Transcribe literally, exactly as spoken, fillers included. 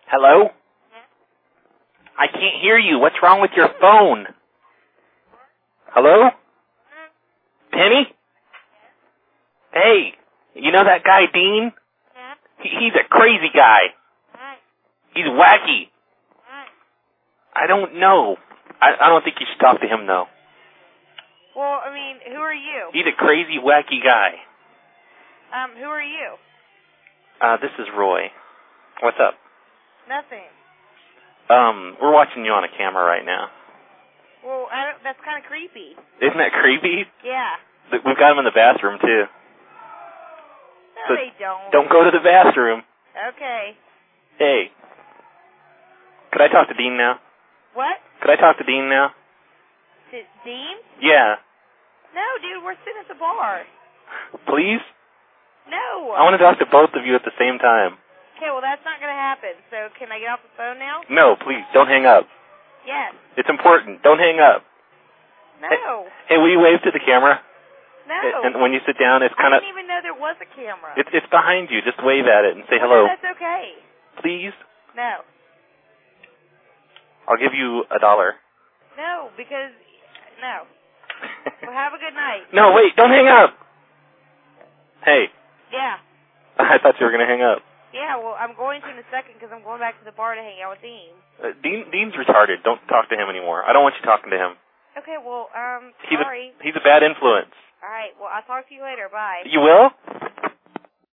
Hello? I can't hear you. What's wrong with your phone? Hello? Penny? Hey, you know that guy Dean? He, he's a crazy guy. He's wacky. I don't know. I, I don't think you should talk to him, though. Well, I mean, who are you? He's a crazy, wacky guy. Um, who are you? Uh, this is Roy. What's up? Nothing. Um, we're watching you on a camera right now. Well, I don't, that's kind of creepy. Isn't that creepy? Yeah. We've got him in the bathroom, too. No, So they don't. Don't go to the bathroom. Okay. Hey. Could I talk to Dean now? What? Could I talk to Dean now? D- Dean? Yeah. No, dude, we're sitting at the bar. Please? No. I want to talk to both of you at the same time. Okay, well, that's not going to happen. So can I get off the phone now? No, please, don't hang up. Yes. It's important. Don't hang up. No. Hey, hey will you wave to the camera? No. And when you sit down, it's kind I of... didn't even know there was a camera. It's, it's behind you. Just wave at it and say well, hello. No, that's okay. Please? No. I'll give you a dollar. No, because... No. Well, have a good night. No, wait, don't hang up. Hey. Yeah. I thought you were going to hang up. Yeah, well, I'm going to in a second because I'm going back to the bar to hang out with Dean. Uh, Dean. Dean's retarded. Don't talk to him anymore. I don't want you talking to him. Okay, well, um, He's sorry. A, he's a bad influence. All right, well, I'll talk to you later. Bye. You will?